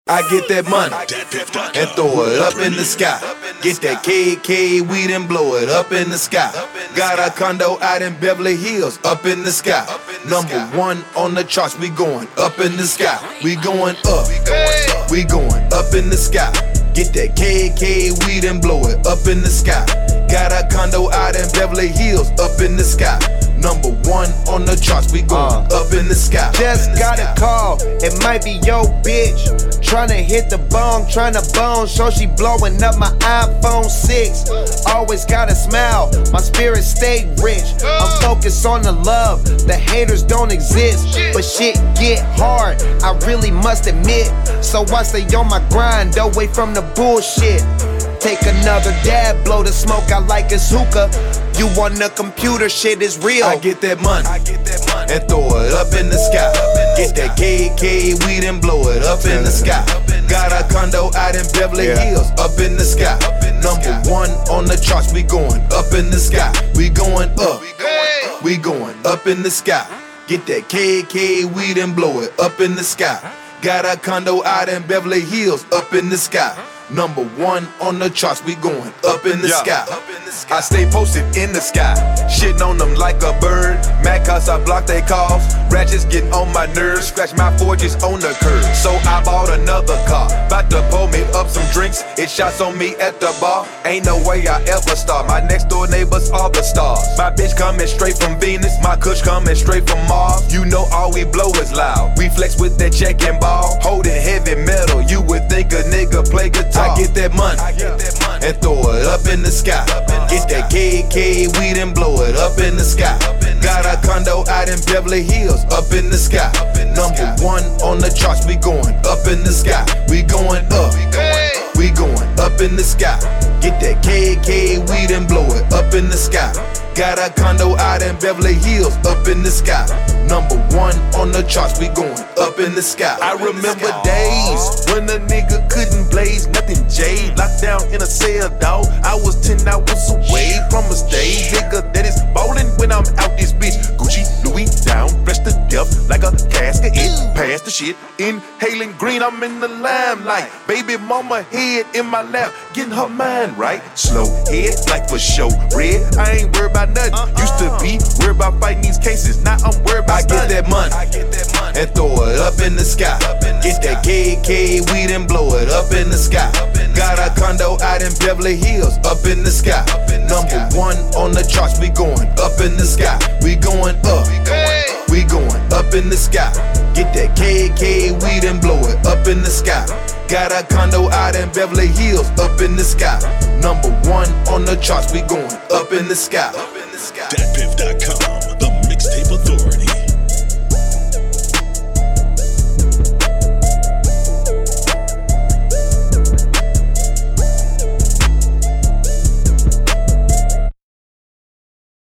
I get that money and throw it up in the sky. Get that KK weed and blow it up in the sky. Got a condo out in Beverly Hills, up in the sky. Number one on the charts, we going up in the sky. We going up, we going up in the sky. Get that KK weed and blow it up in the sky. Got a condo out in Beverly Hills, up in the sky. Number one on the charts, we going up in the sky. Just got a call, it might be your bitch. Tryna hit the bong, tryna bone, so she blowing up my iPhone 6. Always gotta smile, my spirit stay rich. I'm focused on the love, the haters don't exist. But shit get hard, I really must admit. So I stay on my grind, away from the bullshit. Take another dab, blow the smoke out like it's hookah. You on the computer, shit is real. I get that money and throw it up in the sky. Get that KK weed and blow it up in the sky. Got a condo out in Beverly Hills, up in the sky. Number one on the charts, we going up in the sky. We going up, we going up in the sky. Get that KK weed and blow it up in the sky. Got a condo out in Beverly Hills, up in the sky. Number one on the charts, we going up in the sky. I stay posted in the sky, shitting on them like a bird. Mad cause I block they calls, ratchets get on my nerves. Scratch my forges on the curb, so I bought another car. Bout to pour me up some drinks, it shots on me at the bar. Ain't no way I ever start, my next door neighbors are the stars. My bitch coming straight from Venus, my kush coming straight from Mars. You know all we blow is loud, we flex with that check and ball. Holding heavy metal, you would think a nigga play guitar. I get that money and throw it up in the sky. Get that KK weed and blow it up in the sky. Got a condo out in Beverly Hills, up in the sky. Number one on the charts, we going up in the sky. We going up, we going up in the sky. Get that KK weed and blow it up in the sky. Got a condo out in Beverly Hills, up in the sky. Number one on the charts, we going up in the sky. I remember days when a nigga couldn't blaze nothing J. Locked down in a cell, dawg. I was 10 hours away from a stage. Nigga that is ballin' when I'm out this bitch. Gucci, Louis down, fresh to death like a casket. It past the shit, inhaling green, I'm in the limelight. Baby mama head in my lap, getting her mind right. Slow head, like for show red. I ain't worried about nothing. Used to be worried about fighting these cases, now I'm worried about I get that money and throw it up in the sky. Get that KK weed and blow it up in the sky. Got a condo out in Beverly Hills, up in the sky. Number one on the charts, we going up in the sky. We going up, we going up in the sky. Get that KK weed and blow it up in the sky. Got a condo out in Beverly Hills, up in the sky. Number one on the charts, we going up in the sky. DatPiff.com